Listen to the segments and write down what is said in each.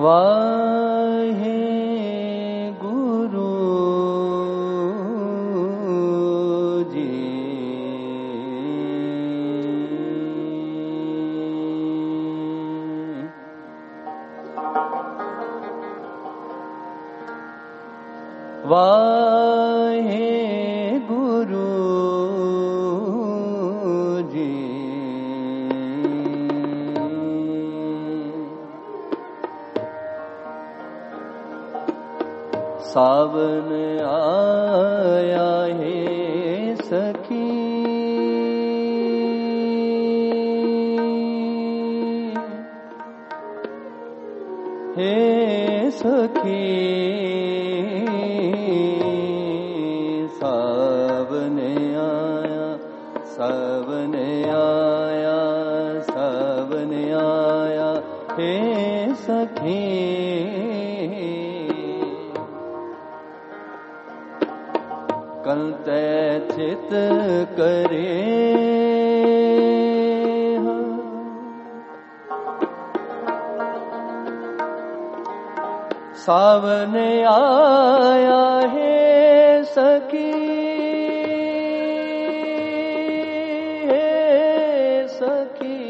वाहे गुरु जी। वाहे गुरु जी। सावन आया है सखी, हे सखी। सावन आया, सावन आया, सावन आया, हे सखी। कंते चित करे सावन आया है सखी, हे सखी।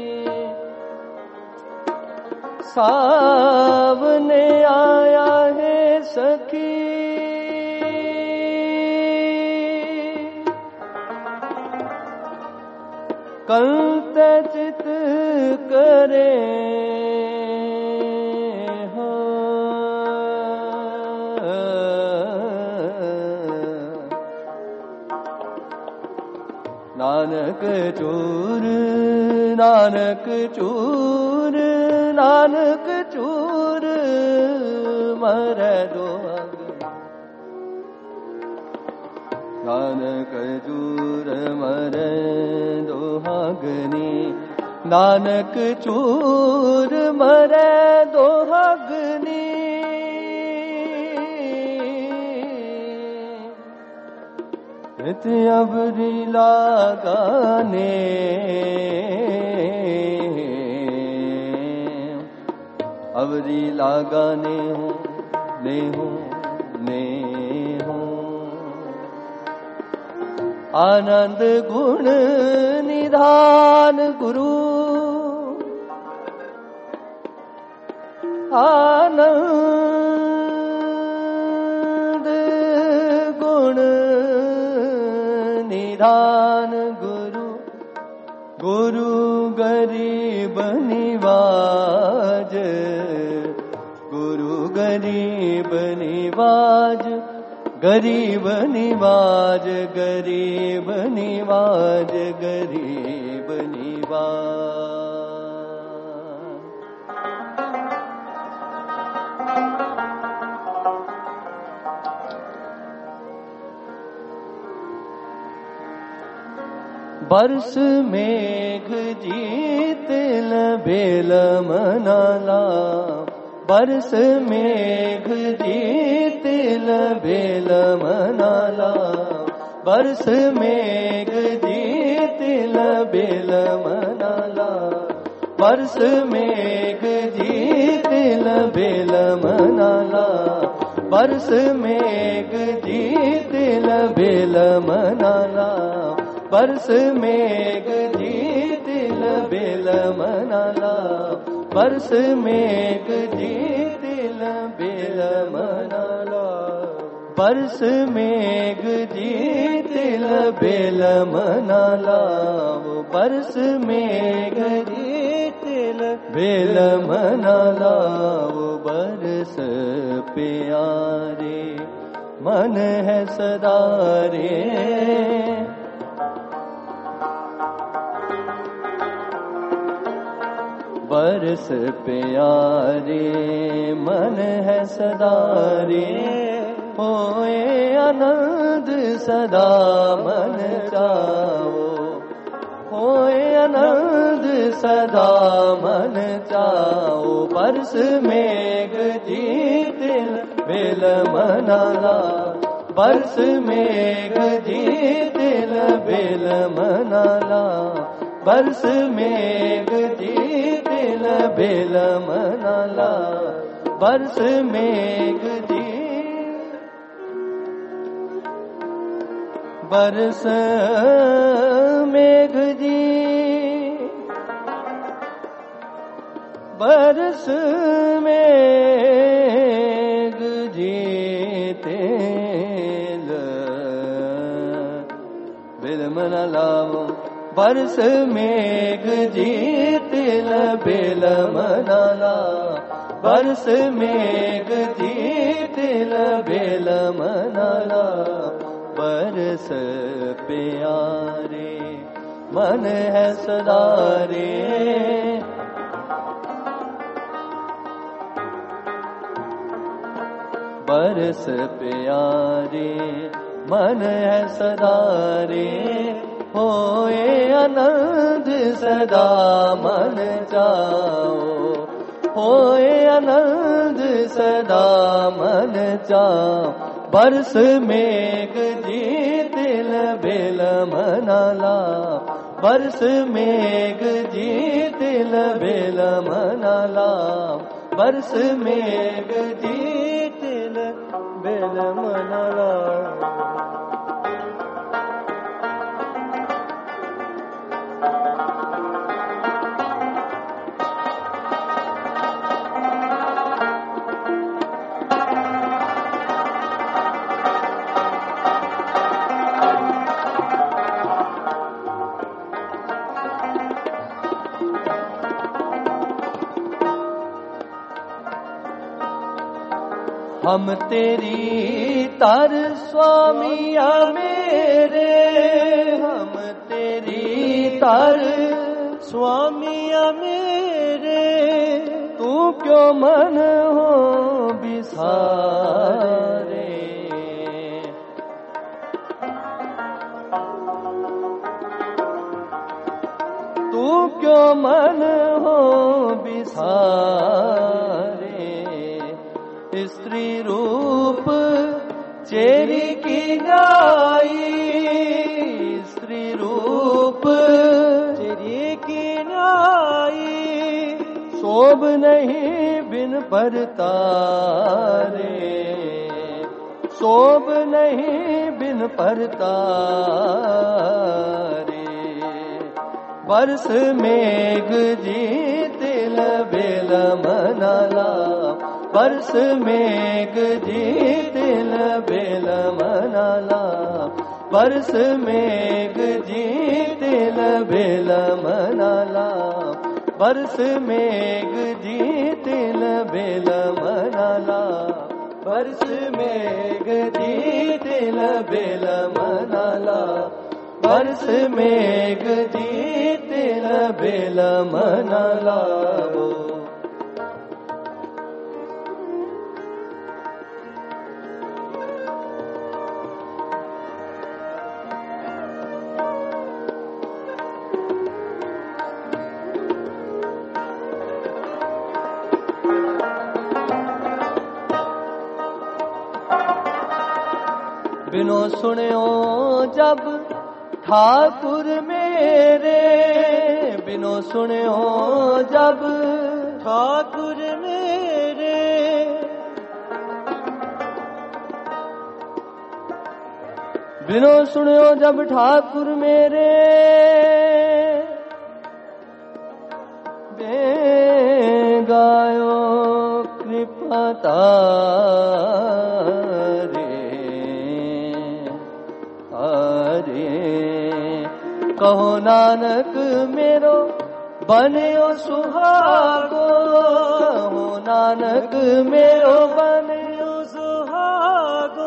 सावन आया है सखी, कंते चित करे हो। नानक चूर, नानक चूर, नानक चूर मरे दोहाग। नानक चूर मरे दोहागनी, नानक चूर मरे दोहागनी। नित अबरी लगाने, अबरी लगाने हो ने हो ने हो। आनंद गुण निधान गुरु, आनंद गुण निधान गुरु। गुरु गरीब निवाज, गुरु गरीब निवाज, गरीब निवाज, गरीब निवाज, गरीब निवाज। बरस मेघ जीत बेल मनाला, बरस मेघ जीत बेल मनाला। बरस मेघ जीत बेल मनाला, बरस मेघ जीत बेल मनाला। बरस मेघ जीत बेल मनाला, बरस मेघ जीत बेल मनाला। बरस मेघ जीत बेल मनाला, बरस मेघ जीत बेल मनाला। बरस मेघ जीत बेल मनाला। वो बरस प्यारे मन है सदा रे, बरस प्यारे मन है सदा रे। होए आनंद सदा मन चाओ, होए आनंद सदा मन चाओ। बरस मेघ जीत बेल मनाला, बरस मेघ जीत बेल मनाला। बरस मेघ जी तिल बिल मनाला बरस मेघ जी बरस मेघ जी बरस मेघ जी तिल बिल मनाला बरस मेघ जी तिल बिल मनाला बरस मेघ जी तिल बिल मनाला बरस प्यारे मन है सदा रे बरस प्यारे मन है सदा रे होए आनंद सदा मन चाओ होए आनंद सदा मन चाओ बरस मेघ जी तिल बिल मनाला बरस मेघ जी तिल बिल मनाला बरस मेघ जी तिल बिल मनाला हम तेरी तर स्वामिया मेरे हम तेरी तर स्वामिया मेरे तू क्यों मन हो बिसारे तू क्यों मन हो बिसारे स्त्री रूप चेरी की न्यायी स्त्री रूप चेरी की न्यायी शोभ नहीं बिन परतारे शोभ नहीं बिन परतारे बरस मेघ जी तिल बिल मनाला बरस मेघ जी तिल बिल मनाला बरस मेघ जी तिल बिल मनाला बरस मेघ जी तिल बिल मनाला बरस मेघ जी तिल बिल मनाला बरस मेघ जी तिल बिल मनाला बिनो सुनियो जब ठाकुर मेरे बिनो सुनियो जब ठाकुर मेरे बिनो सुनियो जब ठाकुर मेरे बे गायो कृपा कहो नानक मेरो बनियो सुहागो कहो नानक मेरो बनियो सुहागो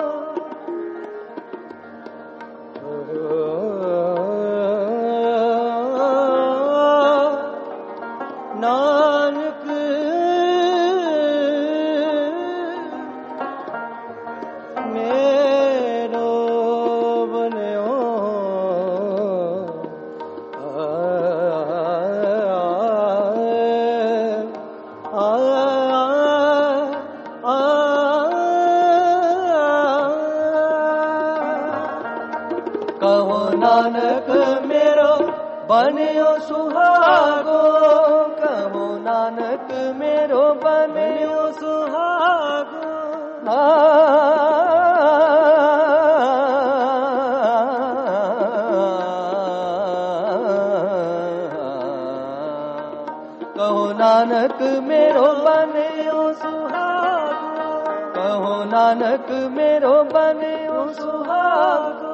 नानक मेरो बनियो कहो बनियो सुहागो कहो नानक मेरो बनियो सुहागो। कहो नानक मेरो बनियो सुहागो, कहो नानक मेरो बनियो सुहागो।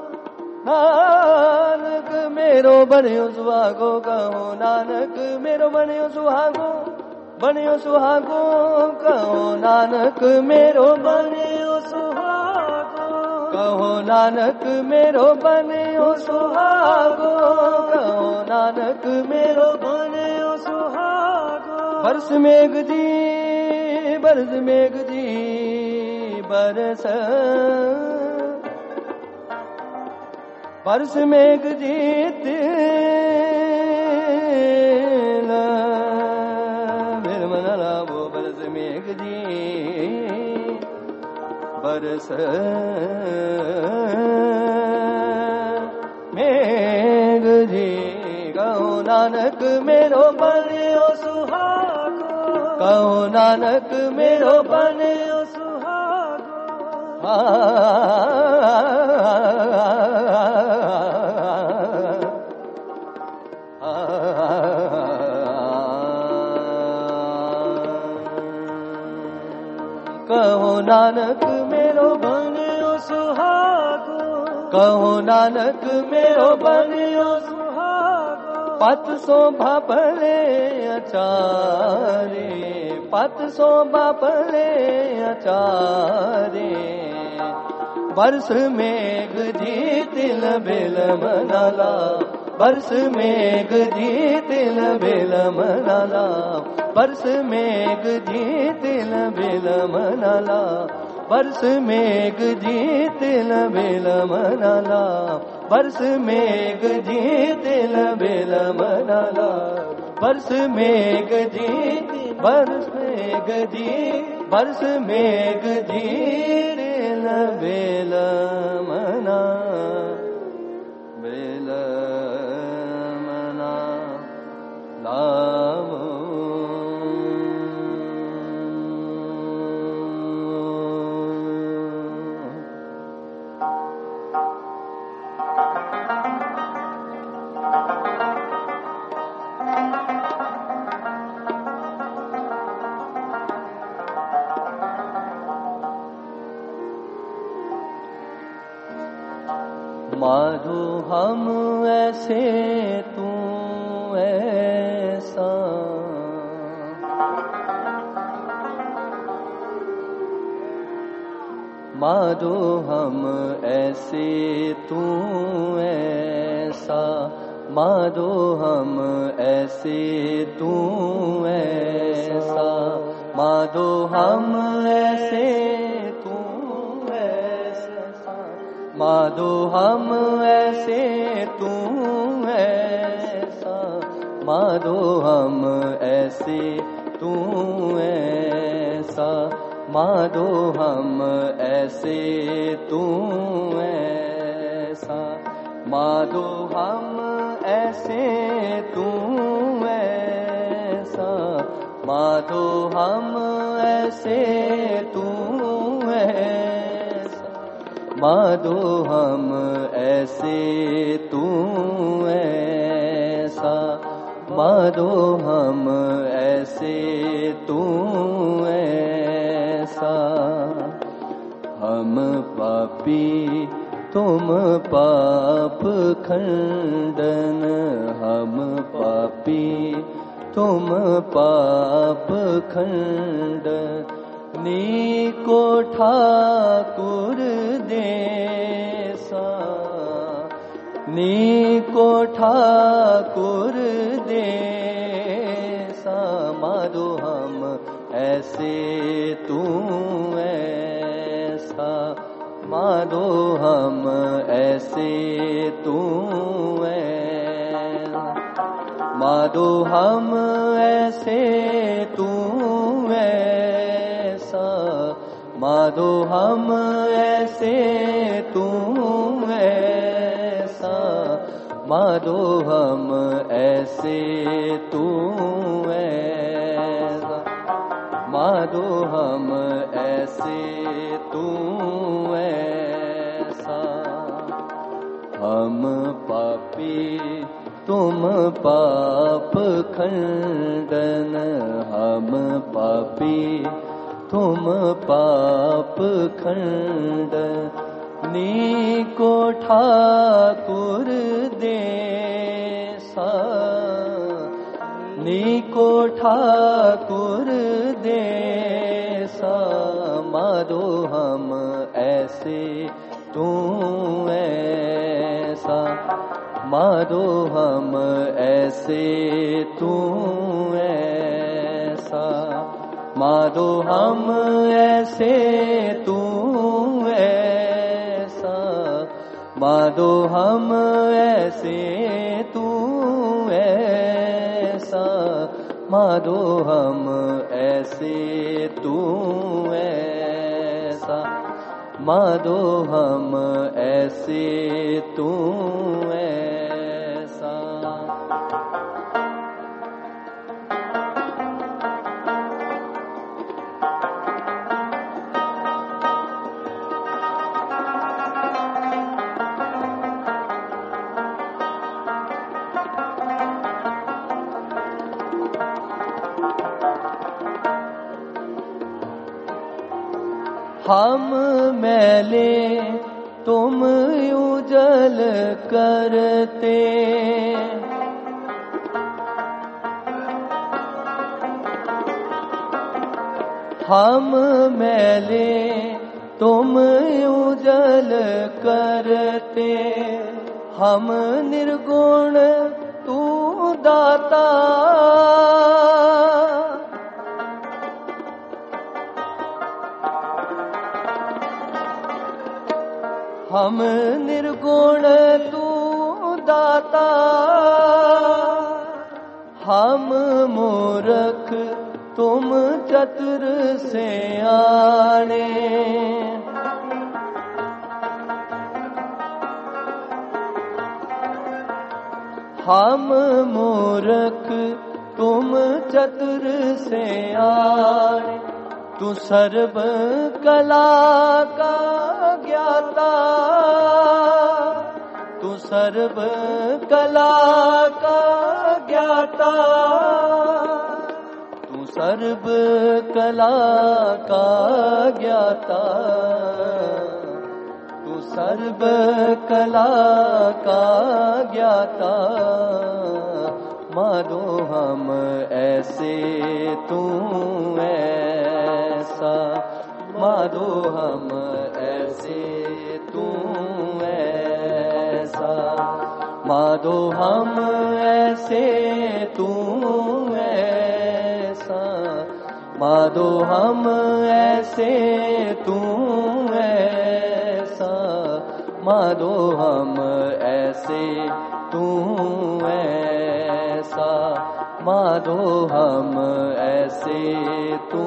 नानक मेरो बनियो सुहागो, कहो नानक मेरो बनियो सुहागो, बनियो सुहागो कहो नानक मेरो बनियो सुहागो। कहो नानक मेरो बनियो सुहागो, कहो नानक मेरो बनियो सुहागो। बरस मेघ दी, बरस मेघ दी बरस, बरस मेघ दी तिल मेरे मन लावो। बरस मेघ दी बरस मेघ दी, कहो नानक मेरो बनियो सुहागो, कहो नानक मेरो बनियो सुहागो। कहो नानक मेरो बनियो सुहागो, कहो नानक मेरो बनियो सुहागो। पत शोभा भले अचारे, पत शोभा भले अचारे। बरस मेघ दी तिल बिल मनाला, बरस मेघ दी तिल बिल मनाला। बरस मेघ दी तिल बिल मनाला, बरस मेघ दी तिल बिल मनाला। बरस मेघ दी तिल बिल मनाला, बरस मेघ दी, बरस मेघ दी, बरस मेघ दी तिल बिल मना, बिल मना लावो। माधो हम ऐसे तू ऐसा, माधो हम ऐसे तू ऐसा। माधो हम ऐसे तू ऐसा, माधो हम ऐसे तू ऐसा। माधो हम ऐसे तू ऐसा, माधो हम ऐसे तू ऐसा। माधो हम ऐसे तू ऐसा, माधो हम ऐसे तू ऐसा। माधो हम ऐसे तू ऐसा, माधो हम ऐसे तू ऐसा। माधो हम ऐसे तू ऐसा। हम पापी तुम पाप खंडन, हम पापी तुम पाप खंडन। नीको ठाकुर देसा, नीको ठाकुर देसा। माधो हम ऐसे तू ऐसा, माधो हम ऐसे तू ऐसा। माधो हम ऐसे तू ऐसा, माधो हम ऐसे तू ऐसा। माधो हम ऐसे तू ऐसा, माधो हम ऐसे तू ऐसा। हम पापी तुम पाप खंडन, हम पापी तुम पाप खंडन। नीको ठाकुर देसा, नीको ठाकुर देसा। माधो हम ऐसे तू ऐसा, माधो हम ऐसे तू ऐसा। माधो हम ऐसे तू ऐसा, माधो हम ऐसे तू ऐसा। माधो हम ऐसे तू ऐसा, माधो हम ऐसे तू ऐसा। हम मैले तुम उजल करते, हम मैले तुम उजल करते। हम निर्गुण तू दाता, हम निर्गुण तू दाता। हम मूर्ख तुम चतुर सियाने, हम मूर्ख तुम चतुर सियाने। तू सर्व कला का ज्ञाता, तू सर्व कला का ज्ञाता। तू सर्व कला का ज्ञाता, तू सर्व कला का ज्ञाता। माधो हम ऐसे तू ऐसा, माधो हम ऐसे तू ऐसा। माधो हम ऐसे तू ऐसा, माधो हम ऐसे तू ऐसा। माधो हम ऐसे तू ऐसा, माधो हम ऐसे तू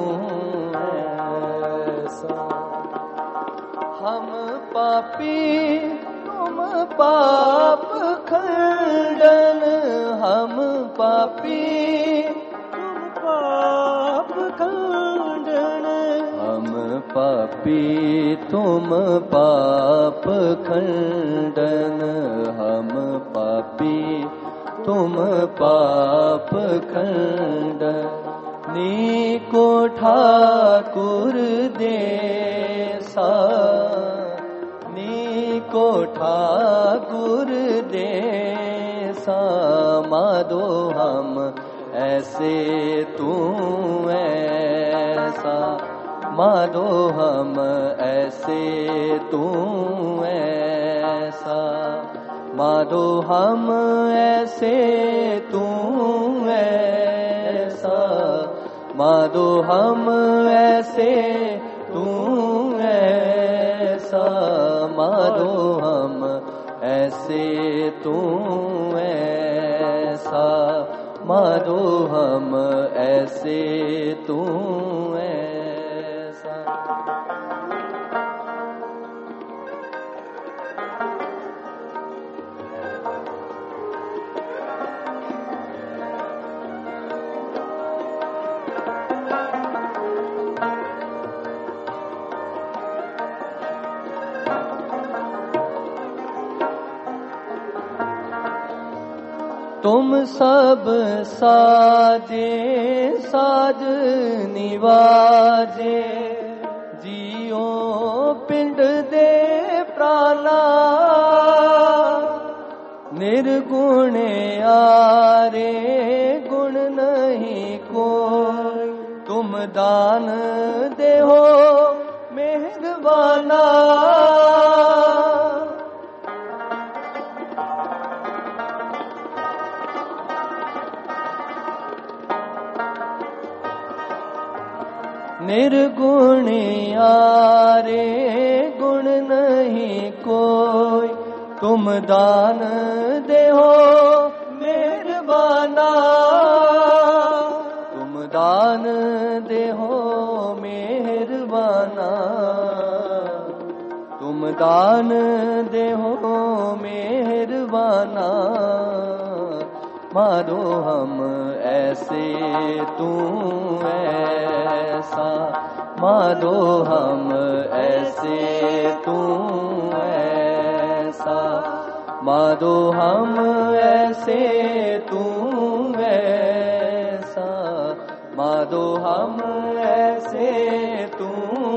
ऐसा। हम पापी तुम पाप खंडन, हम पापी तुम पाप खंडन। हम पापी तुम पाप खंडन, हम पापी तुम पाप खंडन। नीको ठाकुर देसा, नीको ठाकुर देसा। माधो हम ऐसे तू ऐसा, माधो हम ऐसे तू ऐसा। माधो हम ऐसे तू ऐसा, माधो हम ऐसे तू ऐसा। माधो हम ऐसे तू ऐसा, माधो हम ऐसे तू ऐसा। तुम सब साजे साज निवाजे, जियो पिंड दे प्राणा, निर्गुण आरे गुण नहीं कोई, तुम दान देहो मेहरबाना। निर्गुण आरे गुण नहीं कोई, तुम दान देहो मेहरबाना। तुम दान देहो मेहरबाना, तुम दान देहो मेहरबाना। मारो हम ऐसे तू ऐसा, मारो हम ऐसे तू ऐसा, मारो हम ऐसे तू ऐसा, मारो हम ऐसे तू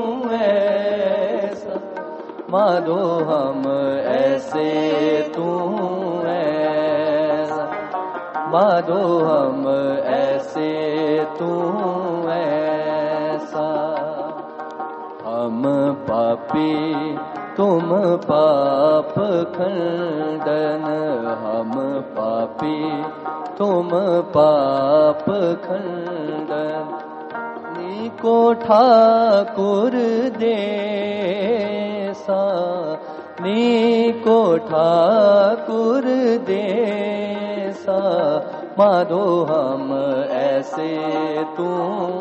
ऐसा, मारो हम ऐसे तू ऐसा, मारो हम ऐसे तू ऐसा। हम पापी तुम पाप खंडन, हम पापी तुम पाप खंडन। नीको ठाकुर देसा, नीको ठाकुर देसा। मारो हम ऐसे तू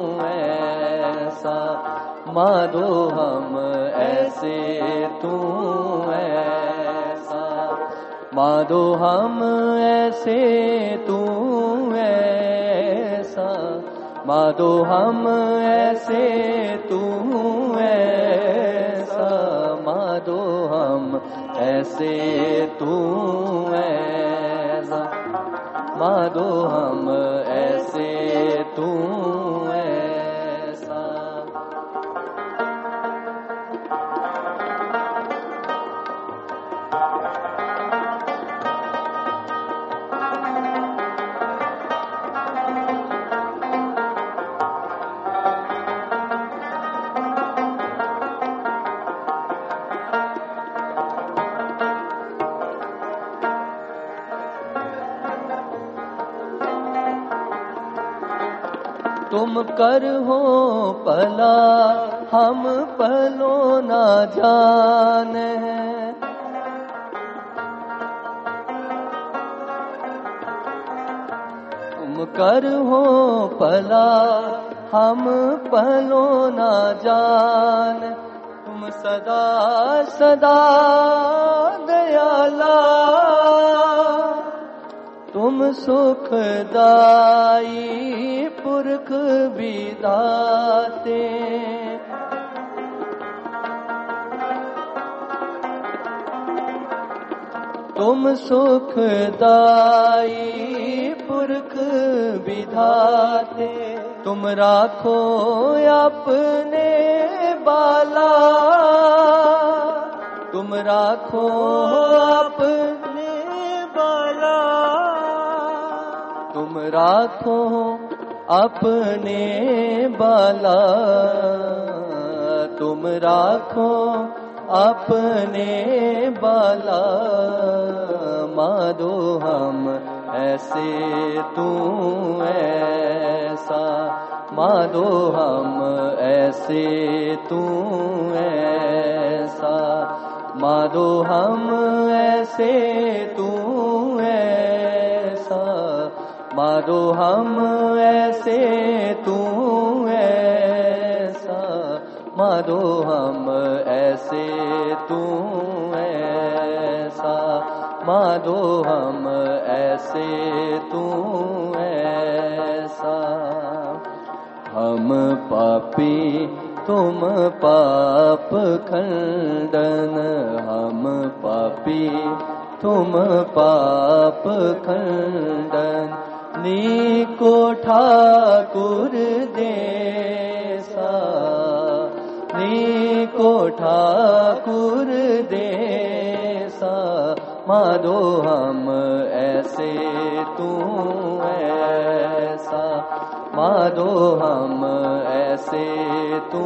ऐसा, मारो हम ऐसे तू ऐसा, मारो हम ऐसे तू ऐसा, मारो हम ऐसे तू ऐसा, मारो हम ऐसे तू ऐसा, मारो हम ऐसे तू ऐसा। तुम कर हो पला हम पलो ना जाने, तुम कर हो पला हम पलो ना जान। तुम सदा सदा दयाला, तुम सुखदाई पुरख विधाते। तुम सुखदाई पुरख विधाते। तुम राखो अपने बाला, तुम राखो अपने बाला, तुम राखो अपने बाला, तुम राखो अपने बाला। मारो हम ऐसे तू ऐसा, मारो हम ऐसे तू ऐसा, मारो हम ऐसे तू ऐसा, मारो हम ऐसे तू ऐसा, मारो हम ऐसे तू ऐसा, मारो हम ऐसे तू ऐसा। हम पापी तुम पाप खंडन, हम पापी तुम पाप खंडन, नीको ठाकुर देसा, नीको ठाकुर देसा। माधो हम ऐसे तू ऐसा, माधो हम ऐसे तू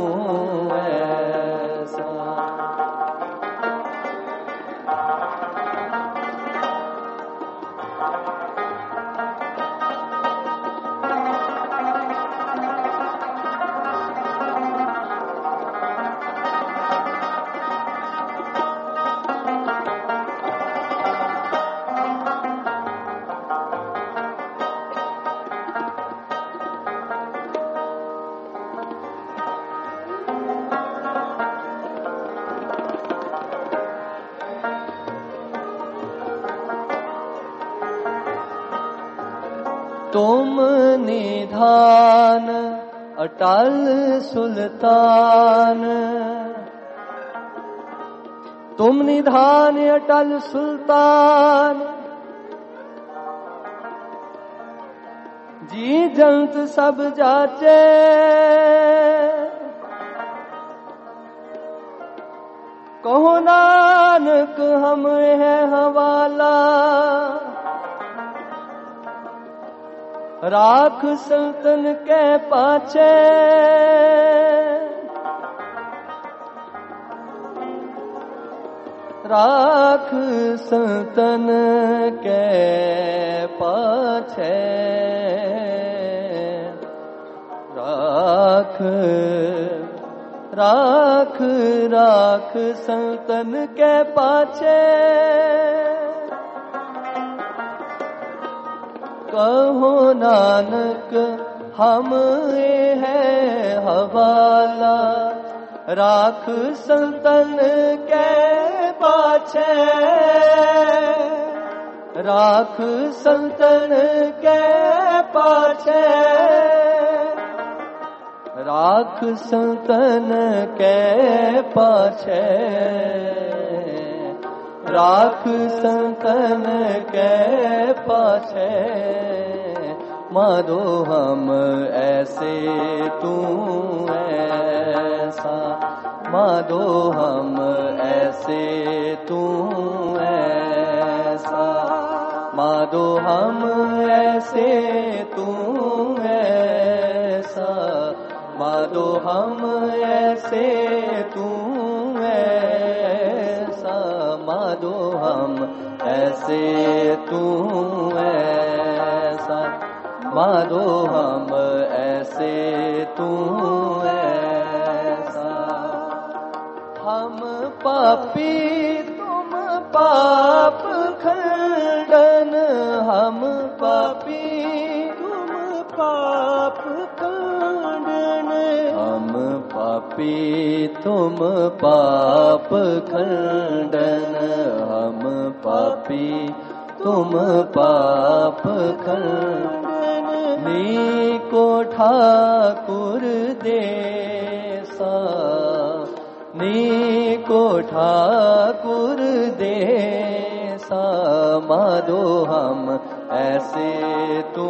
ऐसा। तुम निधान अटल सुल्तान, तुम निधान अटल सुल्तान। जी जंत सब जाचे, कहो नानक हम है हवाला। राख संतन के पाछे, राख संतन के पाछे, राख राख राख संतन के पाछे। कहो नानक हम है हवाला, राख संतन के पाछे, राख संतन के पाछे, राख संतन के पाछे, राख संतन के पाछे। माधो हम ऐसे तू ऐसा, माधो हम ऐसे तू ऐसा, माधो हम ऐसे तू ऐसा, माधो हम ऐसे तू ऐसा, माधो हम ऐसे तू ऐसा, माधो हम ऐसे तू ऐसा। हम पापी तुम पाप खंडन, हम पापी तुम पाप खंडन, हम पापी तुम पाप खंडन, हम पापी तुम पाप खंडन। नीको ठाकुर देसा, नीको ठाकुर देसा। माधो हम ऐसे तू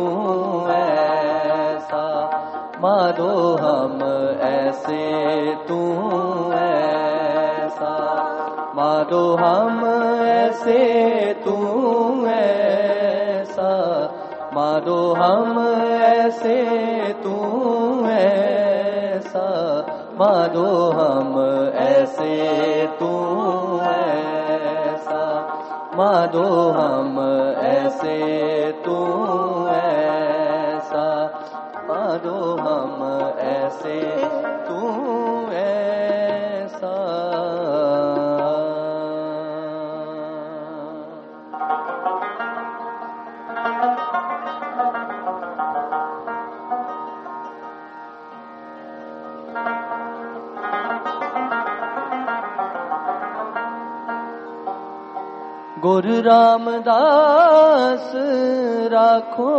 ऐसा, माधो हम ऐसे तू ऐसा, माधो हम ऐसे तू ऐसा, माधो हम ऐसे तू ऐसा, माधो हम ऐसे तू ऐसा, माधो हम ऐसे तू ऐसा, माधो हम ऐसे तू ऐसा। गुरु रामदास राखो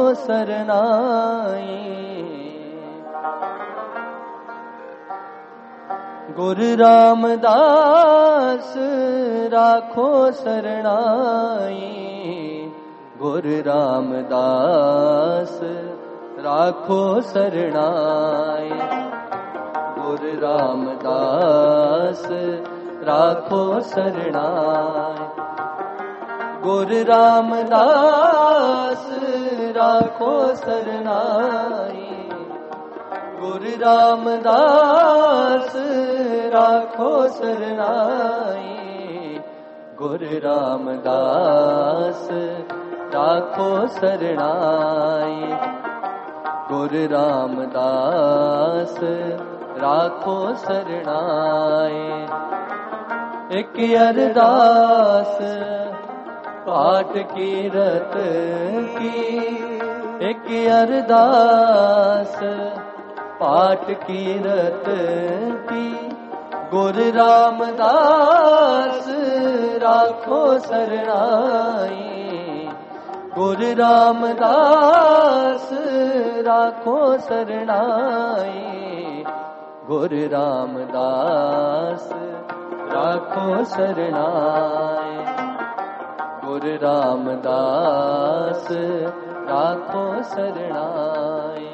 सरनाई, गुरु रामदास राखो सरनाई, गुरु रामदास राखो सरनाई, गुरु रामदास राखो सरनाई, गुरु रामदास राखो सरनाई, गुरु रामदास राखो सरनाई, गुरु रामदास राखो सरनाई, गुरु रामदास राखो सरनाई। एक अरदास पाठ कीरत की, एक अरदास पाठ कीरत की, गुरु रामदास राखो सरनाई, गुरु रामदास राखो सरनाई, गुरु रामदास राखो सरनाई, गुरु रामदास राखो सरनाई।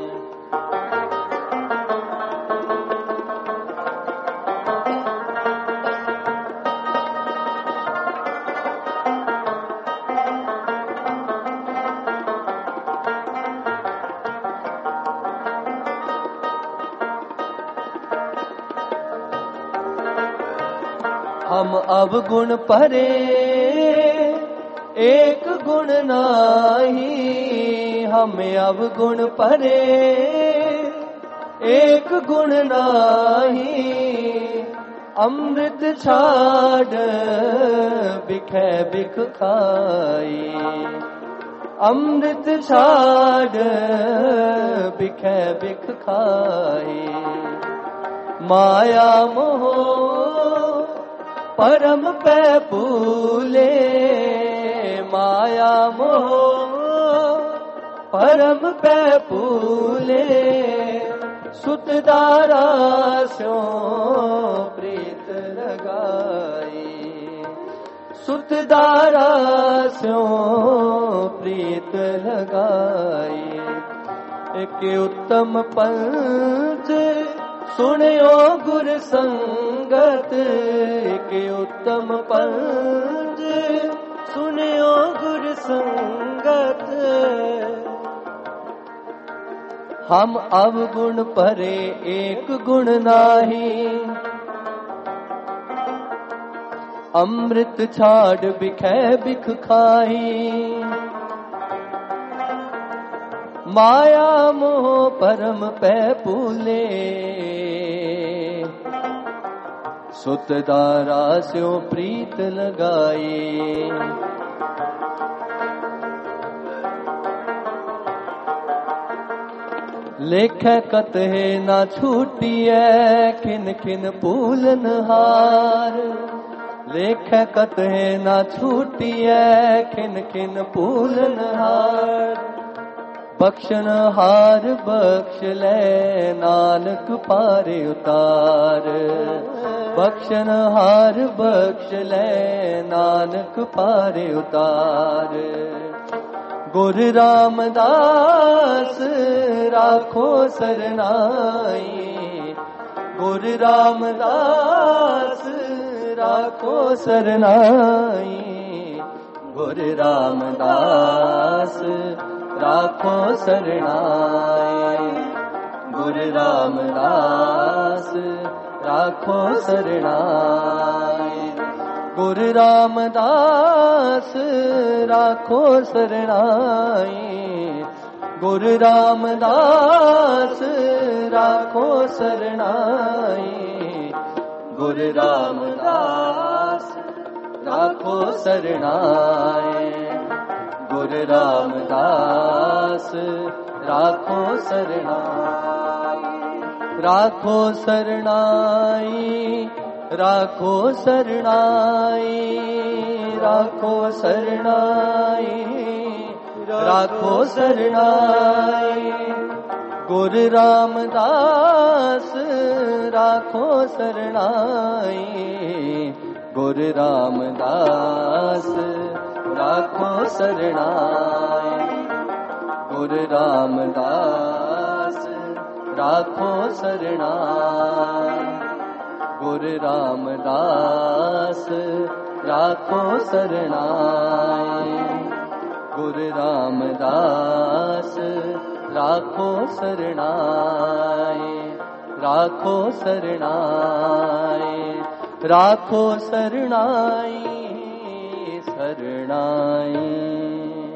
हम अवगुण परे एक गुण नाही, हम अवगुण परे एक गुण नाही, अमृत छाड़ बिखे बिख खाई, अमृत छाड़ बिखे बिख खाई, माया मोह परम पे भूले, माया मोह परम पे भूले, सुत दारा स्यों प्रीत लगाई, सुत दारा स्यों प्रीत लगाई। एक उत्तम पंथ सुनियो गुर संगत, एक उत्तम पंथ सुनियो गुर संगत, हम अवगुण परे एक गुण नाही, अमृत छाड़ बिखे बिख खाई, माया मोह परम पे भूले, सुत दारा स्यों प्रीत लगाई। लेख कतहे ना छूटिए खिन खिन पूलन हार, लेख कतहे ना छूटिए खिन खिन पूलन हार, बख्शन हार बख्श ले नानक पारे उतार, बख्शन हार बख्श ले नानक पारे उतार, गुरु रामदास राखो सरनाई, गुरु रामदास राखो सरनाई, गुरु रामदास राखो सरनाई, गुरु रामदास राखो सरनाई, गुरु रामदास राखो सरनाई, गुरु रामदास राखो सरनाई, गुरु रामदास राखो सरनाई, गुरु रामदास राखो सरनाई, राखो सरनाई, राखो सरनाई, राखो सरनाई, राखो सरनाई, गुरु रामदास राखो सरनाई, गुरु रामदास राखो सरनाई, गुरु रामदास राखो सरनाई, गुरु रामदास राखो सरनाई, गुरु रामदास राखो सरनाई, राखो सरनाई, राखो सरनाई, सरनाई।